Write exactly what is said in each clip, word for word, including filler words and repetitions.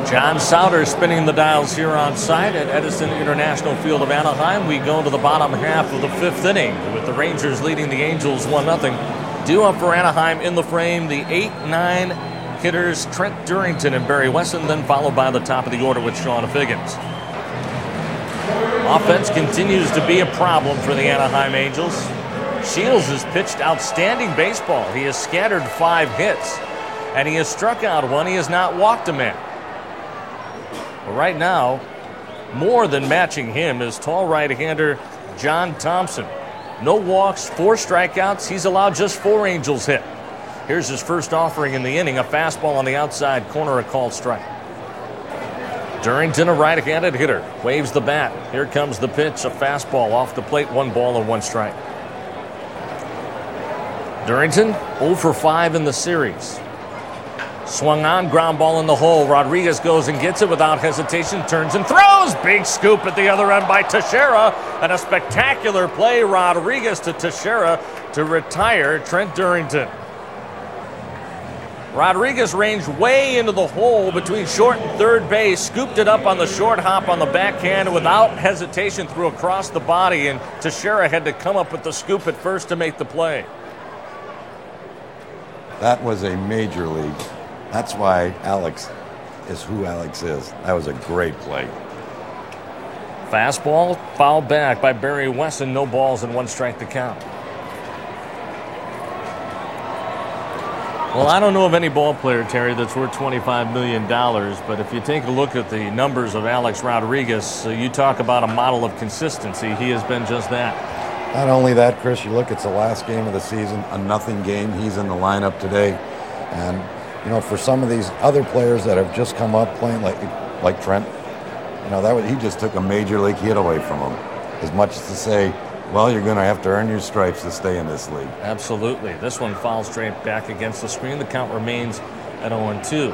John Sauter spinning the dials here on site at Edison International Field of Anaheim. We go to the bottom half of the fifth inning with the Rangers leading the Angels one nothing. Due up for Anaheim in the frame, the eight nine hitters Trent Durrington and Barry Wesson, then followed by the top of the order with Sean Figgins. Offense continues to be a problem for the Anaheim Angels. Shields has pitched outstanding baseball. He has scattered five hits, and he has struck out one. He has not walked a man. But right now, more than matching him is tall right-hander John Thompson. No walks, four strikeouts. He's allowed just four Angels hit. Here's his first offering in the inning, a fastball on the outside corner, a called strike. Durrington, a right-handed hitter, waves the bat. Here comes the pitch, a fastball off the plate, one ball and one strike. Durrington, oh for five in the series. Swung on, ground ball in the hole. Rodriguez goes and gets it without hesitation, turns and throws. Big scoop at the other end by Teixeira, and a spectacular play, Rodriguez to Teixeira to retire Trent Durrington. Rodriguez ranged way into the hole between short and third base, scooped it up on the short hop on the backhand, and without hesitation threw across the body, and Teixeira had to come up with the scoop at first to make the play. That was a major league. That's why Alex is who Alex is. That was a great play. Fastball fouled back by Barry Wesson. No balls and one strike to count. Well, I don't know of any ball player, Terry, that's worth twenty-five million dollars, but if you take a look at the numbers of Alex Rodriguez, uh, you talk about a model of consistency. He has been just that. Not only that, Chris, you look, it's the last game of the season, a nothing game. He's in the lineup today. And, you know, for some of these other players that have just come up playing like like Trent, you know, that was, he just took a major league hit away from him. As much as to say, well, you're going to have to earn your stripes to stay in this league. Absolutely. This one fouls straight back against the screen. The count remains at oh and two.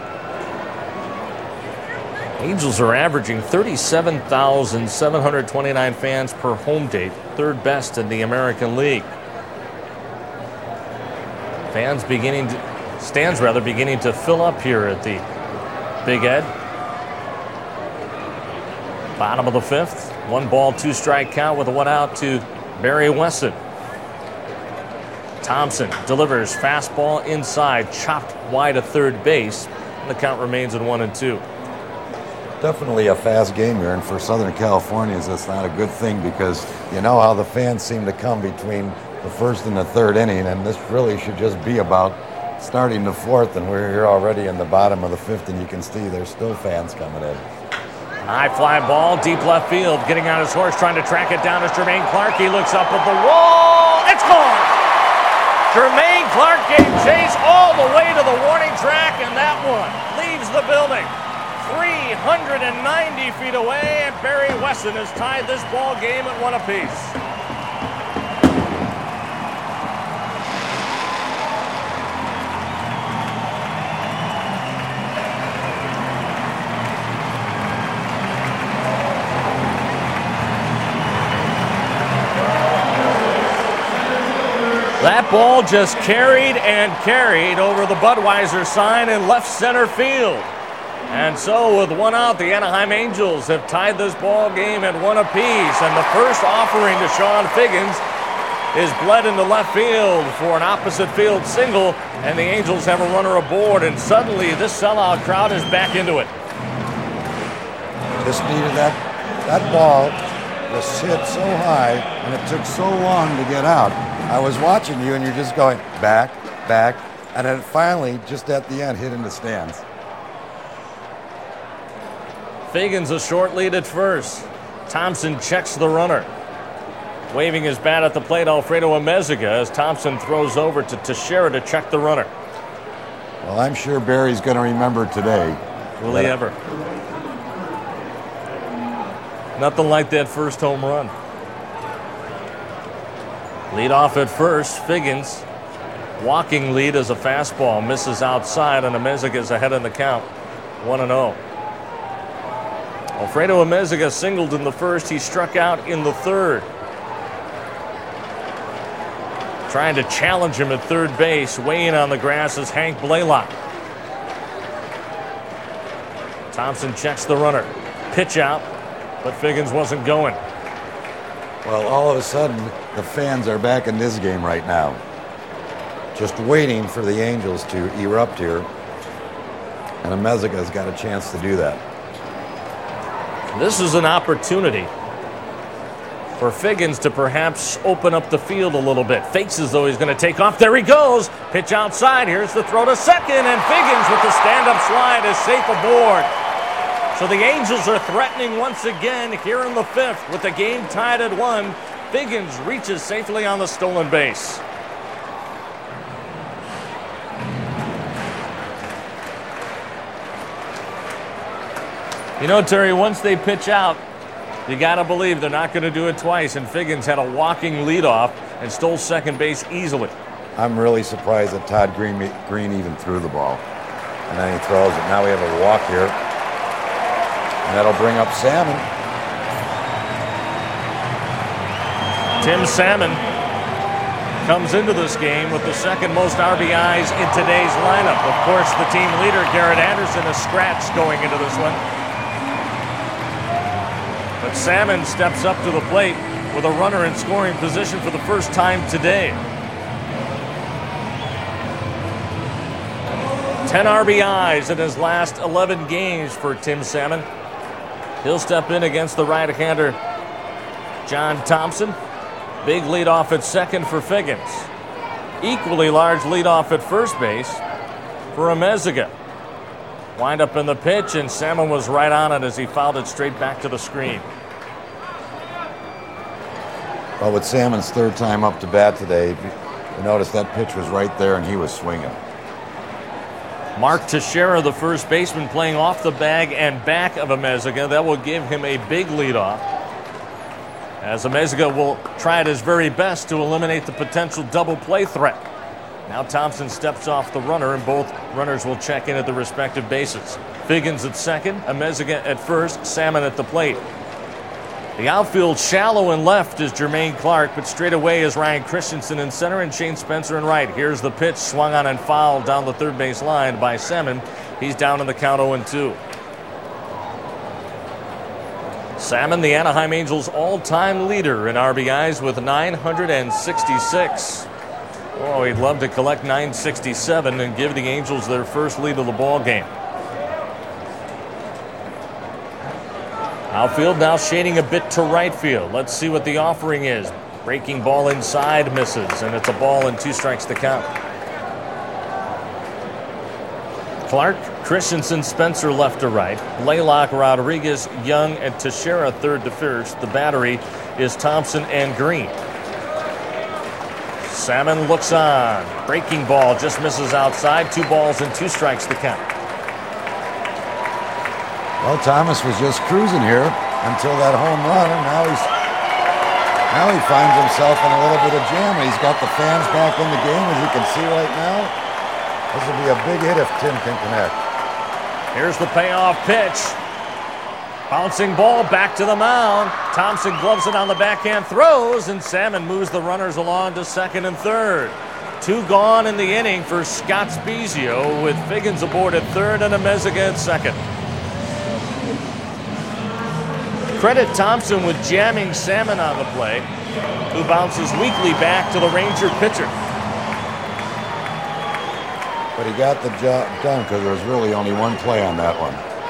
Angels are averaging thirty-seven thousand seven hundred twenty-nine fans per home date, third best in the American League. Fans beginning to, stands rather, beginning to fill up here at the Big Ed. Bottom of the fifth, one ball, two strike count with a one out to Barry Wesson. Thompson delivers fastball inside, chopped wide of third base, and the count remains at one and two. Definitely a fast game here, and for Southern Californians, that's not a good thing because you know how the fans seem to come between the first and the third inning, and this really should just be about starting the fourth, and we're here already in the bottom of the fifth, and you can see there's still fans coming in. High fly ball, deep left field, getting on his horse, trying to track it down is Jermaine Clark. He looks up at the wall. It's gone! Jermaine Clark gave chase all the way to the warning track, and that one leaves the building. three hundred ninety feet away, and Barry Wesson has tied this ball game at one apiece. That ball just carried and carried over the Budweiser sign in left center field. And so with one out, the Anaheim Angels have tied this ball game at one apiece. And the first offering to Sean Figgins is bled into left field for an opposite field single. And the Angels have a runner aboard. And suddenly this sellout crowd is back into it. Just needed that, that ball was hit so high and it took so long to get out. I was watching you and you're just going back, back. And then finally, just at the end, hit in the stands. Figgins a short lead at first. Thompson checks the runner. Waving his bat at the plate, Alfredo Amezaga, as Thompson throws over to Teixeira to check the runner. Well, I'm sure Barry's going to remember today. Will he ever? Nothing like that first home run. Lead off at first, Figgins. Walking lead as a fastball misses outside, and Amezaga is ahead in the count, one and oh. Alfredo Amezaga singled in the first. He struck out in the third. Trying to challenge him at third base. Weighing on the grass is Hank Blaylock. Thompson checks the runner. Pitch out, but Figgins wasn't going. Well, all of a sudden, the fans are back in this game right now. Just waiting for the Angels to erupt here. And Amezaga's got a chance to do that. This is an opportunity for Figgins to perhaps open up the field a little bit. Fakes as though he's going to take off. There he goes. Pitch outside. Here's the throw to second. And Figgins with the stand-up slide is safe aboard. So the Angels are threatening once again here in the fifth with the game tied at one. Figgins reaches safely on the stolen base. You know, Terry, once they pitch out, you got to believe they're not going to do it twice. And Figgins had a walking leadoff and stole second base easily. I'm really surprised that Todd Green, Green even threw the ball. And then he throws it. Now we have a walk here. And that'll bring up Salmon. Tim Salmon comes into this game with the second most R B Is in today's lineup. Of course, the team leader, Garrett Anderson, a scratch going into this one. But Salmon steps up to the plate with a runner in scoring position for the first time today. ten R B Is in his last eleven games for Tim Salmon. He'll step in against the right-hander, John Thompson. Big leadoff at second for Figgins. Equally large leadoff at first base for Amezaga. Wind up in the pitch, and Salmon was right on it as he fouled it straight back to the screen. Well, with Salmon's third time up to bat today, you notice that pitch was right there, and he was swinging. Mark Teixeira, the first baseman, playing off the bag and back of Amezaga. That will give him a big leadoff, as Amezaga will try at his very best to eliminate the potential double play threat. Now Thompson steps off the runner, and both runners will check in at the respective bases. Figgins at second, Amezaga at first, Salmon at the plate. The outfield shallow and left is Jermaine Clark, but straight away is Ryan Christensen in center and Shane Spencer in right. Here's the pitch, swung on and fouled down the third base line by Salmon. He's down in the count oh and two. Salmon, the Anaheim Angels' all-time leader in R B Is with nine hundred sixty-six. Oh, he'd love to collect nine sixty-seven and give the Angels their first lead of the ball game. Outfield now shading a bit to right field. Let's see what the offering is. Breaking ball inside, misses, and it's a ball and two strikes to count. Clark, Christensen, Spencer left to right. Blaylock, Rodriguez, Young, and Teixeira third to first. The battery is Thompson and Green. Salmon looks on. Breaking ball just misses outside. Two balls and two strikes to count. Well, Thomas was just cruising here until that home run, and now he's now he finds himself in a little bit of jam. He's got the fans back in the game, as you can see right now. This will be a big hit if Tim can connect. Here's the payoff pitch. Bouncing ball back to the mound. Thompson gloves it on the backhand, throws, and Salmon moves the runners along to second and third. Two gone in the inning for Scott Spiezio, with Figgins aboard at third and Amezaga at second. Credit Thompson with jamming Salmon on the play, who bounces weakly back to the Ranger pitcher. But he got the job done because there was really only one play on that one.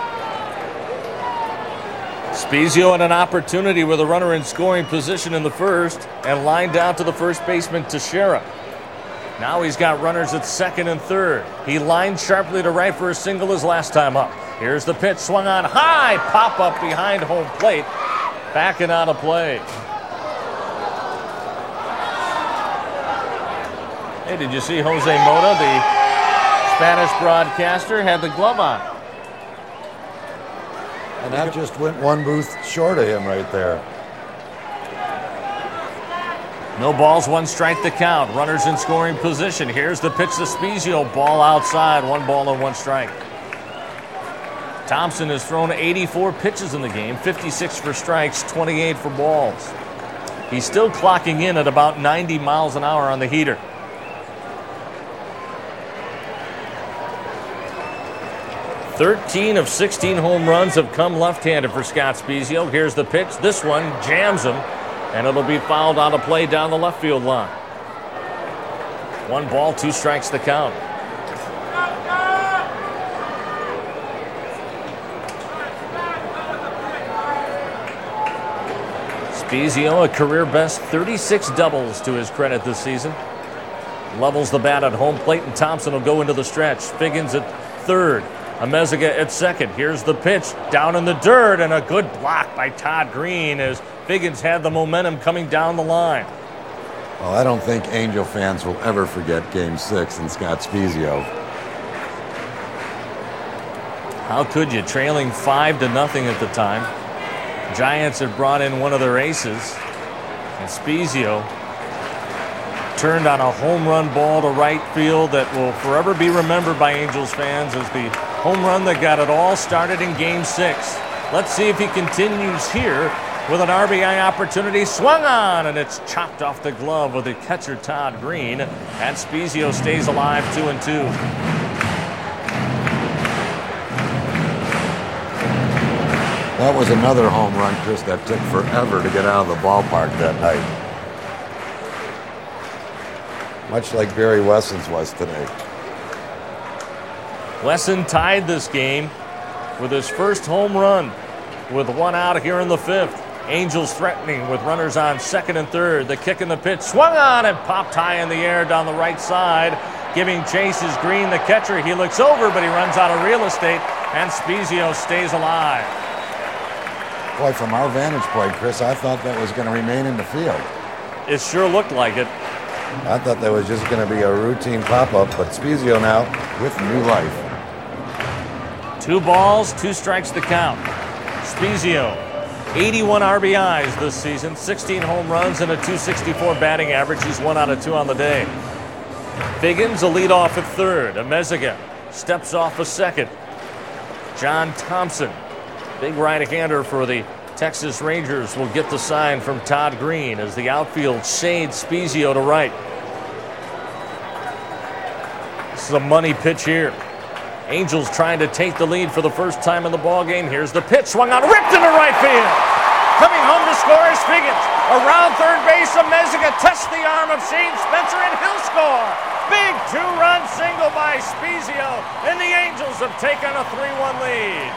Spiezio had an opportunity with a runner in scoring position in the first and lined out to the first baseman Teixeira. Now he's got runners at second and third. He lined sharply to right for a single his last time up. Here's the pitch, swung on high, pop up behind home plate, back and out of play. Hey, did you see Jose Mota, the Spanish broadcaster, had the glove on? And that just went one booth short of him right there. No balls, one strike to count. Runners in scoring position. Here's the pitch to Spiezio, ball outside, one ball and one strike. Thompson has thrown eighty-four pitches in the game, fifty-six for strikes, twenty-eight for balls. He's still clocking in at about ninety miles an hour on the heater. thirteen of sixteen home runs have come left-handed for Scott Spiezio. Here's the pitch. This one jams him, and it'll be fouled on a play down the left field line. One ball, two strikes the count. Spiezio, a career best thirty-six doubles to his credit this season. Levels the bat at home plate, and Thompson will go into the stretch. Figgins at third. Amezaga at second. Here's the pitch. Down in the dirt, and a good block by Todd Green as Figgins had the momentum coming down the line. Well, I don't think Angel fans will ever forget Game six and Scott Spiezio. How could you? Trailing five to nothing at the time. Giants had brought in one of their aces, and Spiezio turned on a home run ball to right field that will forever be remembered by Angels fans as the home run that got it all started in Game six. Let's see if he continues here with an R B I opportunity. Swung on, and it's chopped off the glove of the catcher Todd Green, and Spiezio stays alive two and two. That was another home run, Chris, that took forever to get out of the ballpark that night. Much like Barry Wesson's was today. Wesson tied this game with his first home run with one out here in the fifth. Angels threatening with runners on second and third. The kick and the pitch swung on and popped high in the air down the right side. Giving chase is Green, the catcher. He looks over, but he runs out of real estate, and Spiezio stays alive. Boy, from our vantage point, Chris, I thought that was going to remain in the field. It sure looked like it. I thought that was just going to be a routine pop-up, but Spiezio now with new life. Two balls, two strikes to count. Spiezio, eighty-one R B Is this season, sixteen home runs, and a two sixty-four batting average. He's one out of two on the day. Figgins, a lead off at third. Amezaga steps off a second. John Thompson, big right-hander for the Texas Rangers, will get the sign from Todd Green as the outfield shades Spiezio to right. This is a money pitch here. Angels trying to take the lead for the first time in the ballgame. Here's the pitch, swung on, ripped into right field. Coming home to score is Figgins. Around third base, Amezaga tests the arm of Shane Spencer, and he'll score. Big two-run single by Spiezio, and the Angels have taken a three one lead.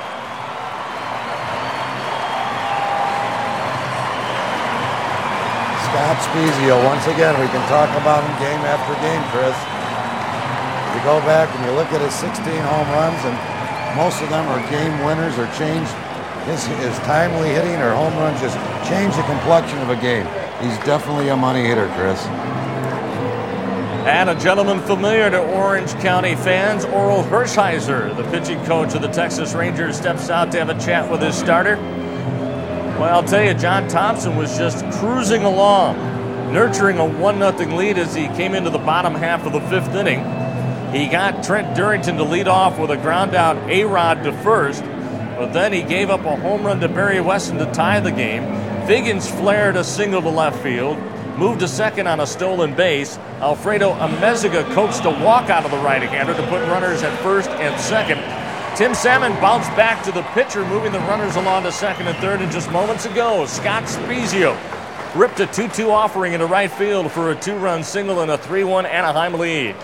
Scott Spiezio, once again, we can talk about him game after game, Chris. You go back and you look at his sixteen home runs, and most of them are game winners or change his, his timely hitting or home runs just change the complexion of a game. He's definitely a money hitter, Chris. And a gentleman familiar to Orange County fans, Oral Hershiser, the pitching coach of the Texas Rangers, steps out to have a chat with his starter. Well, I'll tell you, John Thompson was just cruising along, nurturing a one nothing lead as he came into the bottom half of the fifth inning. He got Trent Durrington to lead off with a ground out A-Rod to first, but then he gave up a home run to Barry Wesson to tie the game. Figgins flared a single to left field, moved to second on a stolen base. Alfredo Amezaga coaxed a walk out of the right-hander to put runners at first and second. Tim Salmon bounced back to the pitcher, moving the runners along to second and third. And just moments ago, Scott Spiezio ripped a two two offering into right field for a two-run single and a three one Anaheim lead.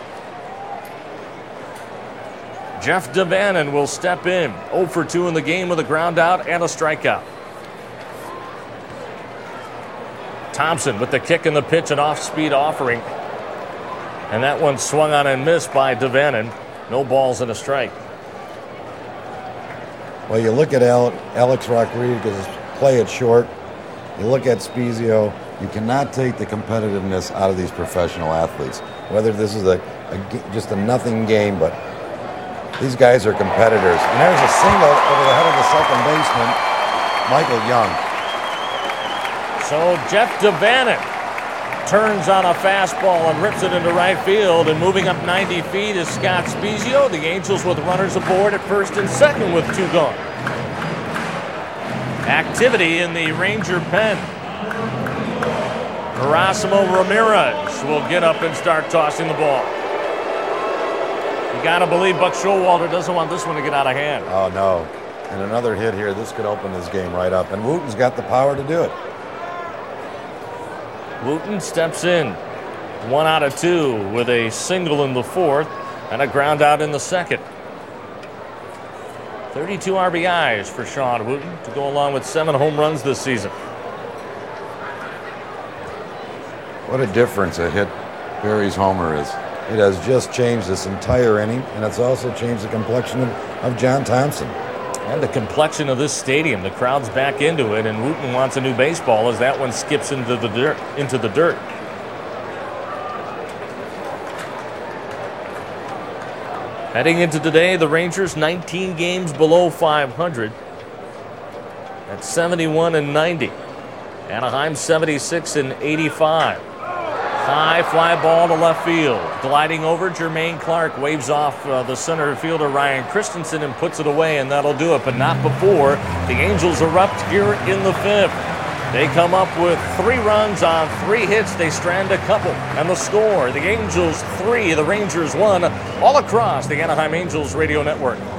Jeff Devannon will step in, oh for two in the game with a ground out and a strikeout. Thompson with the kick and the pitch, an off-speed offering. And that one swung on and missed by Devannon. No balls and a strike. Well, you look at Alex Rodriguez's play at short. You look at Spiezio. You cannot take the competitiveness out of these professional athletes. Whether this is a, a just a nothing game, but these guys are competitors. And there's a single over the head of the second baseman, Michael Young. So Jeff Devannon turns on a fastball and rips it into right field, and moving up ninety feet is Scott Spiezio. The Angels with runners aboard at first and second with two gone. Activity in the Ranger pen. Erasmo Ramirez will get up and start tossing the ball. You got to believe Buck Showalter doesn't want this one to get out of hand. Oh, no. And another hit here. This could open this game right up. And Wooten's got the power to do it. Wooten steps in. One out of two with a single in the fourth and a ground out in the second. thirty-two R B Is for Sean Wooten to go along with seven home runs this season. What a difference a hit Barry's homer is. It has just changed this entire inning, and it's also changed the complexion of, of John Thompson. And the complexion of this stadium. The crowd's back into it, and Wooten wants a new baseball as that one skips into the dirt. Into the dirt. Heading into today, the Rangers nineteen games below five hundred at seventy-one and ninety. Anaheim seventy-six and eighty-five. High fly ball to left field. Gliding over, Jermaine Clark waves off uh, the center fielder Ryan Christensen and puts it away, and that'll do it, but not before the Angels erupt here in the fifth. They come up with three runs on three hits. They strand a couple, and the score, the Angels three, the Rangers one, all across the Anaheim Angels radio network.